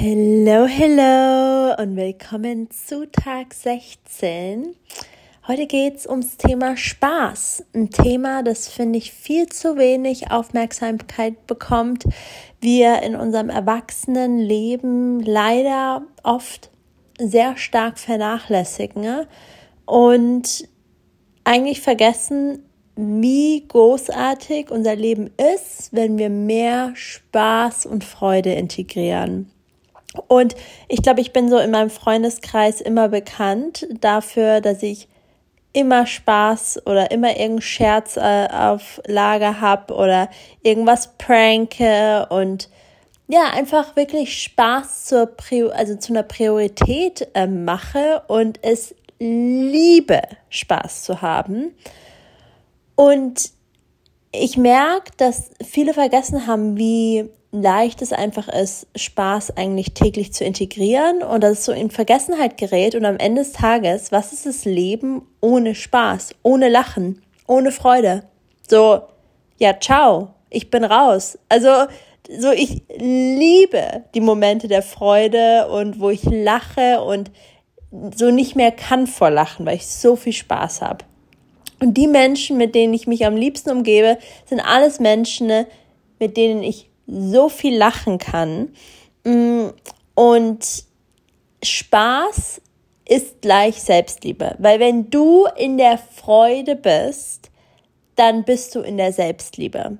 Hello, hello und willkommen zu Tag 16. Heute geht's ums Thema Spaß. Ein Thema, das finde ich viel zu wenig Aufmerksamkeit bekommt. Wir in unserem Erwachsenenleben leider oft sehr stark vernachlässigen und eigentlich vergessen, wie großartig unser Leben ist, wenn wir mehr Spaß und Freude integrieren. Und ich glaube, ich bin so in meinem Freundeskreis immer bekannt dafür, dass ich immer Spaß oder immer irgendeinen Scherz auf Lager habe oder irgendwas pranke und ja, einfach wirklich Spaß zu einer Priorität mache und es liebe, Spaß zu haben. Und ich merke, dass viele vergessen haben, wie leicht es einfach ist, Spaß eigentlich täglich zu integrieren und dass es so in Vergessenheit gerät und am Ende des Tages, was ist das Leben ohne Spaß, ohne Lachen, ohne Freude? So, ja, ciao, ich bin raus. Also, so ich liebe die Momente der Freude und wo ich lache und so nicht mehr kann vor Lachen, weil ich so viel Spaß habe. Und die Menschen, mit denen ich mich am liebsten umgebe, sind alles Menschen, mit denen ich so viel lachen kann. Und Spaß ist gleich Selbstliebe. Weil wenn du in der Freude bist, dann bist du in der Selbstliebe.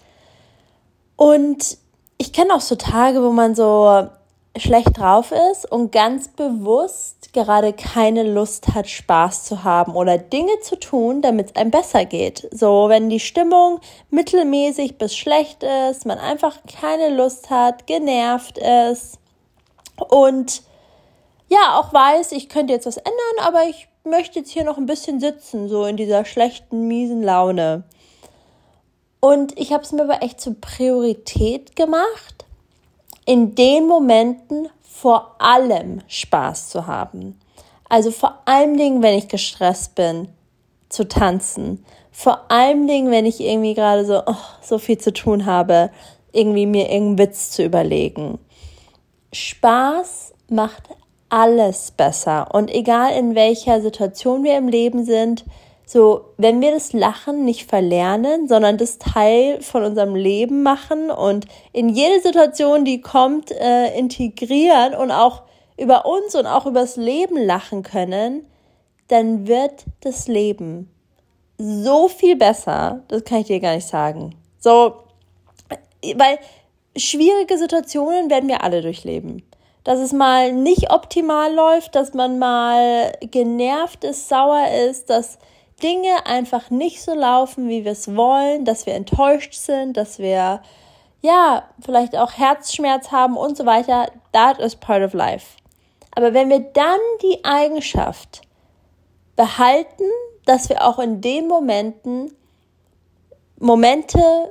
Und ich kenne auch so Tage, wo man so schlecht drauf ist und ganz bewusst gerade keine Lust hat, Spaß zu haben oder Dinge zu tun, damit es einem besser geht. So, wenn die Stimmung mittelmäßig bis schlecht ist, man einfach keine Lust hat, genervt ist und ja, auch weiß, ich könnte jetzt was ändern, aber ich möchte jetzt hier noch ein bisschen sitzen, so in dieser schlechten, miesen Laune. Und ich habe es mir aber echt zur Priorität gemacht, in den Momenten vor allem Spaß zu haben. Also vor allen Dingen, wenn ich gestresst bin, zu tanzen. Vor allen Dingen, wenn ich irgendwie gerade so viel zu tun habe, irgendwie mir irgendeinen Witz zu überlegen. Spaß macht alles besser. Und egal in welcher Situation wir im Leben sind, so, wenn wir das Lachen nicht verlernen, sondern das Teil von unserem Leben machen und in jede Situation, die kommt, integrieren und auch über uns und auch über das Leben lachen können, dann wird das Leben so viel besser, das kann ich dir gar nicht sagen. So, weil schwierige Situationen werden wir alle durchleben. Dass es mal nicht optimal läuft, dass man mal genervt ist, sauer ist, dass Dinge einfach nicht so laufen, wie wir es wollen, dass wir enttäuscht sind, dass wir, ja, vielleicht auch Herzschmerz haben und so weiter. That is part of life. Aber wenn wir dann die Eigenschaft behalten, dass wir auch in den Moments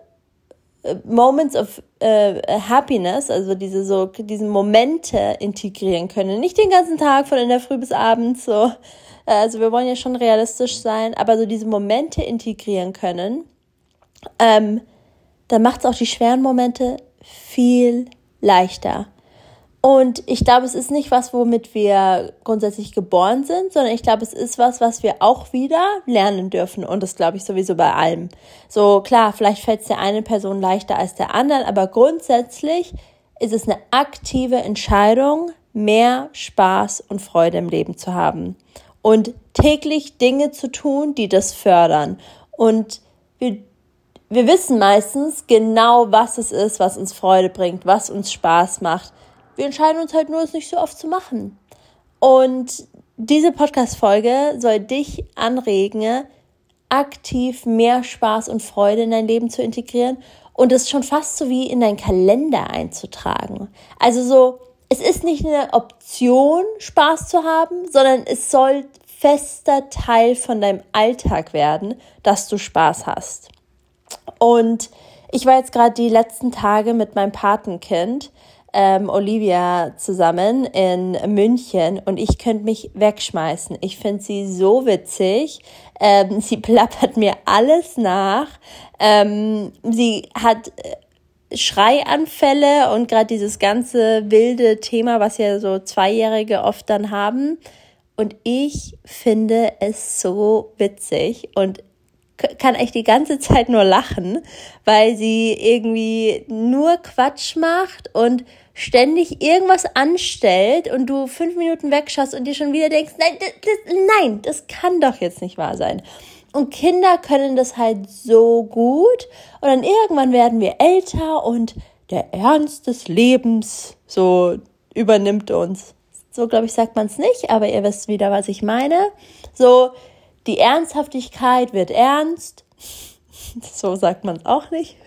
of Happiness, also diese Momente integrieren können. Nicht den ganzen Tag von in der Früh bis abends so. Also wir wollen ja schon realistisch sein, aber so diese Momente integrieren können, dann macht es auch die schweren Momente viel leichter. Und ich glaube, es ist nicht was, womit wir grundsätzlich geboren sind, sondern ich glaube, es ist was wir auch wieder lernen dürfen. Und das glaube ich sowieso bei allem. So klar, vielleicht fällt es der einen Person leichter als der anderen, aber grundsätzlich ist es eine aktive Entscheidung, mehr Spaß und Freude im Leben zu haben. Und täglich Dinge zu tun, die das fördern. Und wir wissen meistens genau, was es ist, was uns Freude bringt, was uns Spaß macht. Wir entscheiden uns halt nur, es nicht so oft zu machen. Und diese Podcast-Folge soll dich anregen, aktiv mehr Spaß und Freude in dein Leben zu integrieren und es schon fast so wie in deinen Kalender einzutragen. Also so, es ist nicht eine Option, Spaß zu haben, sondern es soll fester Teil von deinem Alltag werden, dass du Spaß hast. Und ich war jetzt gerade die letzten Tage mit meinem Patenkind, Olivia, zusammen in München und ich könnte mich wegschmeißen. Ich finde sie so witzig. Sie plappert mir alles nach. Sie hat Schreianfälle und gerade dieses ganze wilde Thema, was ja so Zweijährige oft dann haben. Und ich finde es so witzig und kann echt die ganze Zeit nur lachen, weil sie irgendwie nur Quatsch macht und ständig irgendwas anstellt und du 5 Minuten wegschaust und dir schon wieder denkst, nein, das kann doch jetzt nicht wahr sein. Und Kinder können das halt so gut und dann irgendwann werden wir älter und der Ernst des Lebens so übernimmt uns. So, glaube ich, sagt man es nicht, aber ihr wisst wieder, was ich meine. So, die Ernsthaftigkeit wird ernst. So sagt man es auch nicht.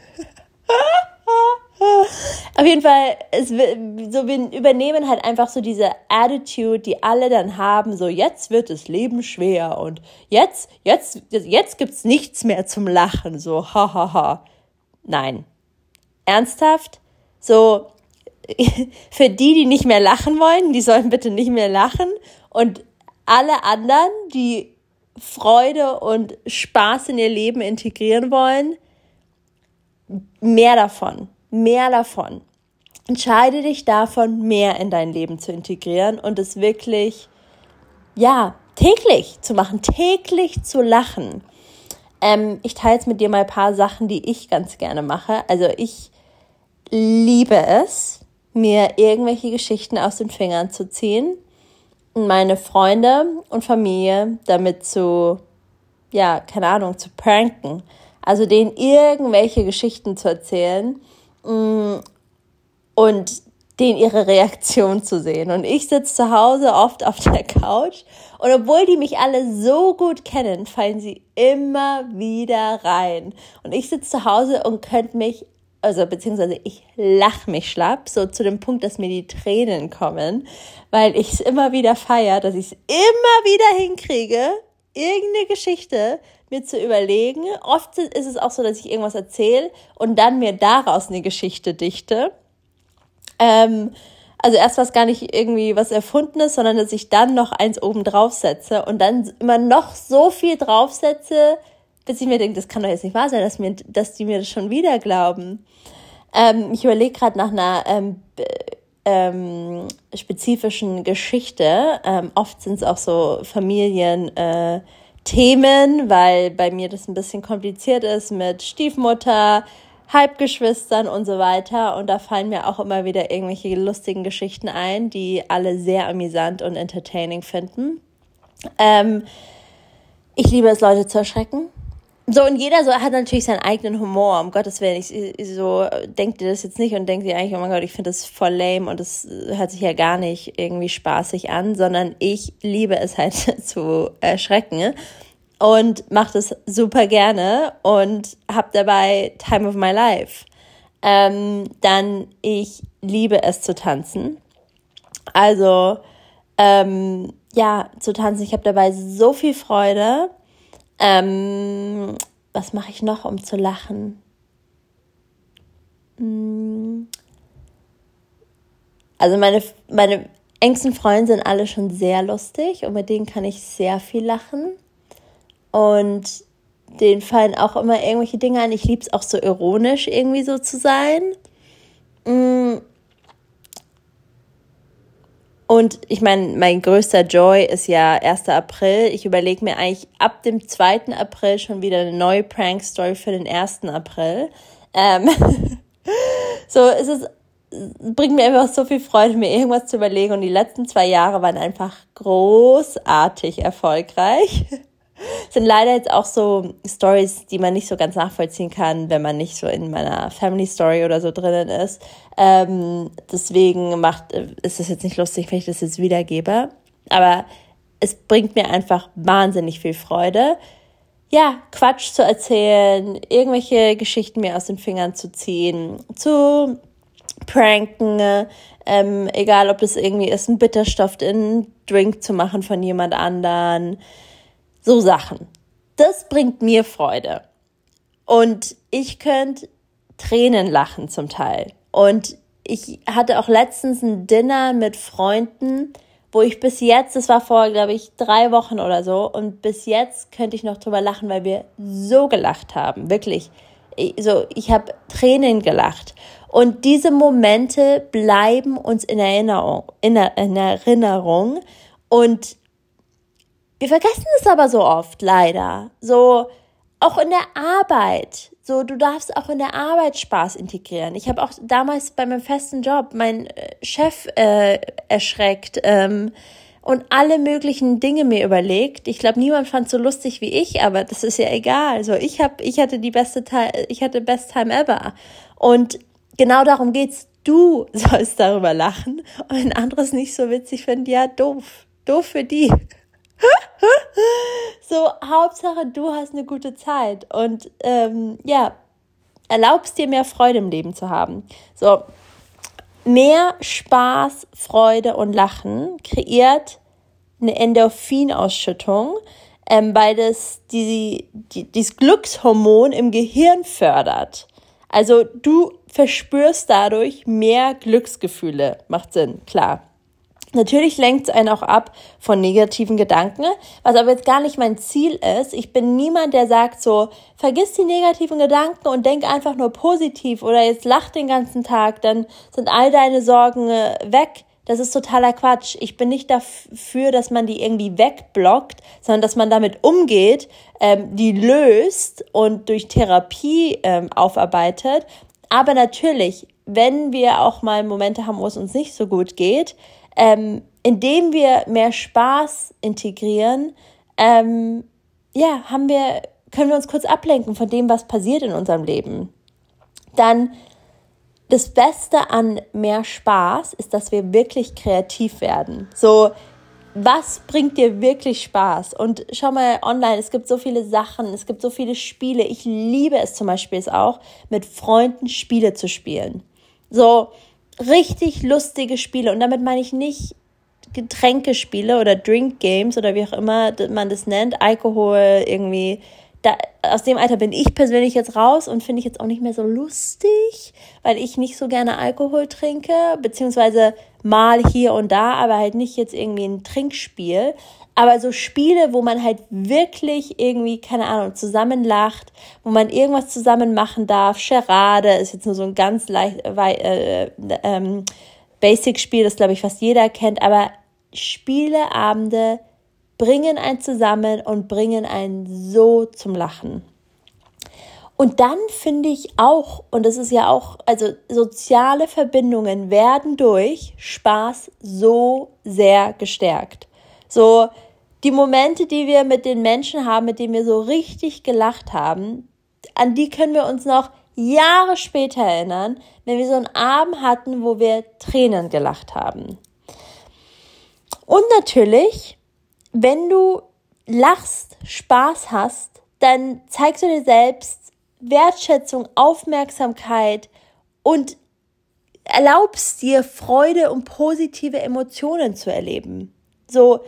Auf jeden Fall, wir übernehmen halt einfach so diese Attitude, die alle dann haben, so jetzt wird das Leben schwer und jetzt gibt's nichts mehr zum Lachen, so hahaha. Nein. Ernsthaft? So, für die nicht mehr lachen wollen, die sollen bitte nicht mehr lachen und alle anderen, die Freude und Spaß in ihr Leben integrieren wollen, mehr davon. Entscheide dich davon, mehr in dein Leben zu integrieren und es wirklich, täglich zu machen, täglich zu lachen. Ich teile jetzt mit dir mal ein paar Sachen, die ich ganz gerne mache. Also ich liebe es, mir irgendwelche Geschichten aus den Fingern zu ziehen und meine Freunde und Familie damit zu pranken. Also denen irgendwelche Geschichten zu erzählen und denen ihre Reaktion zu sehen. Und ich sitze zu Hause oft auf der Couch und obwohl die mich alle so gut kennen, fallen sie immer wieder rein. Und ich sitze zu Hause und beziehungsweise ich lache mich schlapp, so zu dem Punkt, dass mir die Tränen kommen, weil ich es immer wieder feiere, dass ich es immer wieder hinkriege, irgendeine Geschichte mir zu überlegen. Oft ist es auch so, dass ich irgendwas erzähle und dann mir daraus eine Geschichte dichte. Also erst was gar nicht irgendwie was Erfundenes, sondern dass ich dann noch eins oben draufsetze und dann immer noch so viel draufsetze, bis ich mir denke, das kann doch jetzt nicht wahr sein, dass die mir das schon wieder glauben. Ich überlege gerade nach einer spezifischen Geschichte. Oft sind es auch so Familienthemen, weil bei mir das ein bisschen kompliziert ist mit Stiefmutter, Halbgeschwistern und so weiter. Und da fallen mir auch immer wieder irgendwelche lustigen Geschichten ein, die alle sehr amüsant und entertaining finden. Ich liebe es, Leute zu erschrecken. So, und jeder hat natürlich seinen eigenen Humor, um Gottes Willen. Denkt ihr das jetzt nicht und denkt ihr eigentlich, oh mein Gott, ich finde das voll lame und das hört sich ja gar nicht irgendwie spaßig an, sondern ich liebe es halt zu erschrecken und mache das super gerne und habe dabei Time of my life. Dann, ich liebe es zu tanzen. Also, zu tanzen. Ich habe dabei so viel Freude. Was mache ich noch, um zu lachen? Also meine engsten Freunde sind alle schon sehr lustig und mit denen kann ich sehr viel lachen. Und denen fallen auch immer irgendwelche Dinge an. Ich liebe es auch so ironisch irgendwie so zu sein. Und ich meine, mein größter Joy ist ja 1. April. Ich überlege mir eigentlich ab dem 2. April schon wieder eine neue Prank-Story für den 1. April. Bringt mir einfach so viel Freude, mir irgendwas zu überlegen. Und die letzten 2 Jahre waren einfach großartig erfolgreich. Sind leider jetzt auch so Stories, die man nicht so ganz nachvollziehen kann, wenn man nicht so in meiner Family Story oder so drinnen ist. Deswegen ist es jetzt nicht lustig, wenn ich das jetzt wiedergebe. Aber es bringt mir einfach wahnsinnig viel Freude, Quatsch zu erzählen, irgendwelche Geschichten mir aus den Fingern zu ziehen, zu pranken, egal ob das irgendwie ist, einen Bitterstoff in einen Drink zu machen von jemand anderen. So Sachen. Das bringt mir Freude. Und ich könnte Tränen lachen zum Teil. Und ich hatte auch letztens ein Dinner mit Freunden, wo ich bis jetzt, das war vor, glaube ich, 3 Wochen oder so, und bis jetzt könnte ich noch drüber lachen, weil wir so gelacht haben. Wirklich. Ich habe Tränen gelacht. Und diese Momente bleiben uns in Erinnerung. Und wir vergessen es aber so oft, leider. So, auch in der Arbeit. So, du darfst auch in der Arbeit Spaß integrieren. Ich habe auch damals bei meinem festen Job meinen Chef erschreckt und alle möglichen Dinge mir überlegt. Ich glaube, niemand fand es so lustig wie ich, aber das ist ja egal. Also ich hatte best time ever. Und genau darum geht's. Du sollst darüber lachen. Und wenn andere es nicht so witzig finden, ja, doof. Doof für die. So, Hauptsache, du hast eine gute Zeit und erlaubst dir mehr Freude im Leben zu haben. So, mehr Spaß, Freude und Lachen kreiert eine Endorphinausschüttung, weil das dieses Glückshormon im Gehirn fördert. Also du verspürst dadurch mehr Glücksgefühle. Macht Sinn, klar. Natürlich lenkt es einen auch ab von negativen Gedanken, was aber jetzt gar nicht mein Ziel ist. Ich bin niemand, der sagt so, vergiss die negativen Gedanken und denk einfach nur positiv oder jetzt lach den ganzen Tag, dann sind all deine Sorgen weg. Das ist totaler Quatsch. Ich bin nicht dafür, dass man die irgendwie wegblockt, sondern dass man damit umgeht, die löst und durch Therapie aufarbeitet. Aber natürlich, wenn wir auch mal Momente haben, wo es uns nicht so gut geht, indem wir mehr Spaß integrieren, können wir uns kurz ablenken von dem, was passiert in unserem Leben. Dann das Beste an mehr Spaß ist, dass wir wirklich kreativ werden. So, was bringt dir wirklich Spaß? Und schau mal online, es gibt so viele Sachen, es gibt so viele Spiele. Ich liebe es zum Beispiel auch, mit Freunden Spiele zu spielen. So, richtig lustige Spiele und damit meine ich nicht Getränkespiele oder Drink Games oder wie auch immer man das nennt, Alkohol irgendwie. Aus dem Alter bin ich persönlich jetzt raus und finde ich jetzt auch nicht mehr so lustig, weil ich nicht so gerne Alkohol trinke, beziehungsweise mal hier und da, aber halt nicht jetzt irgendwie ein Trinkspiel. Aber so Spiele, wo man halt wirklich irgendwie, keine Ahnung, zusammen lacht, wo man irgendwas zusammen machen darf. Charade ist jetzt nur so ein ganz Basic-Spiel, das glaube ich fast jeder kennt. Aber Spieleabende bringen einen zusammen und bringen einen so zum Lachen. Und dann finde ich auch, und das ist ja auch, also soziale Verbindungen werden durch Spaß so sehr gestärkt. So, die Momente, die wir mit den Menschen haben, mit denen wir so richtig gelacht haben, an die können wir uns noch Jahre später erinnern, wenn wir so einen Abend hatten, wo wir Tränen gelacht haben. Und natürlich, wenn du lachst, Spaß hast, dann zeigst du dir selbst Wertschätzung, Aufmerksamkeit und erlaubst dir Freude und positive Emotionen zu erleben. So,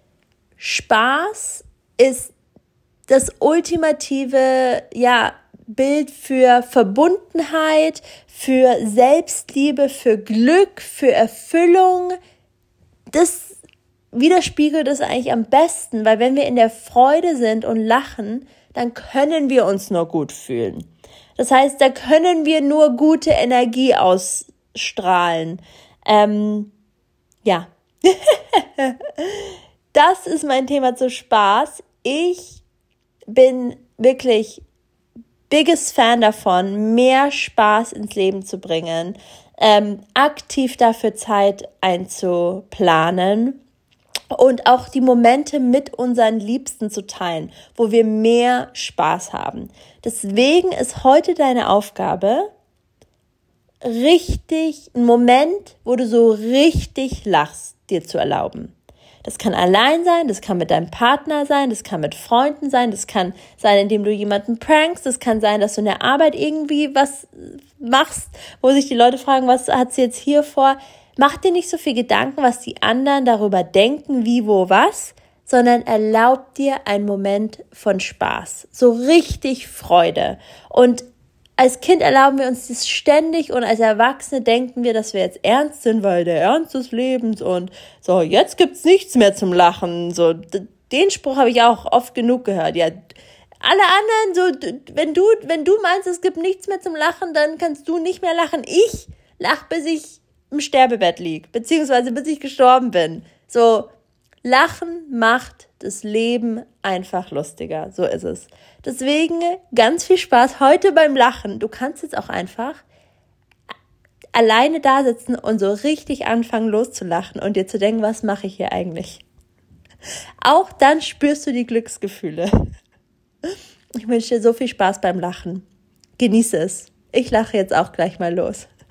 Spaß ist das ultimative, Bild für Verbundenheit, für Selbstliebe, für Glück, für Erfüllung. Das widerspiegelt es eigentlich am besten, weil wenn wir in der Freude sind und lachen, dann können wir uns nur gut fühlen. Das heißt, da können wir nur gute Energie ausstrahlen. Das ist mein Thema zu Spaß. Ich bin wirklich biggest Fan davon, mehr Spaß ins Leben zu bringen, aktiv dafür Zeit einzuplanen und auch die Momente mit unseren Liebsten zu teilen, wo wir mehr Spaß haben. Deswegen ist heute deine Aufgabe, richtig einen Moment, wo du so richtig lachst, dir zu erlauben. Das kann allein sein, das kann mit deinem Partner sein, das kann mit Freunden sein, das kann sein, indem du jemanden prankst, das kann sein, dass du in der Arbeit irgendwie was machst, wo sich die Leute fragen, was hat sie jetzt hier vor? Mach dir nicht so viel Gedanken, was die anderen darüber denken, wie, wo, was, sondern erlaub dir einen Moment von Spaß, so richtig Freude. Und als Kind erlauben wir uns das ständig und als Erwachsene denken wir, dass wir jetzt ernst sind, weil der Ernst des Lebens und so, jetzt gibt's nichts mehr zum Lachen. So, den Spruch habe ich auch oft genug gehört. Ja, Alle anderen, so, wenn du meinst, es gibt nichts mehr zum Lachen, dann kannst du nicht mehr lachen. Ich lache, bis ich im Sterbebett liege, beziehungsweise bis ich gestorben bin. So, Lachen macht das Leben einfach lustiger. So ist es. Deswegen ganz viel Spaß heute beim Lachen. Du kannst jetzt auch einfach alleine da sitzen und so richtig anfangen loszulachen und dir zu denken, was mache ich hier eigentlich? Auch dann spürst du die Glücksgefühle. Ich wünsche dir so viel Spaß beim Lachen. Genieße es. Ich lache jetzt auch gleich mal los.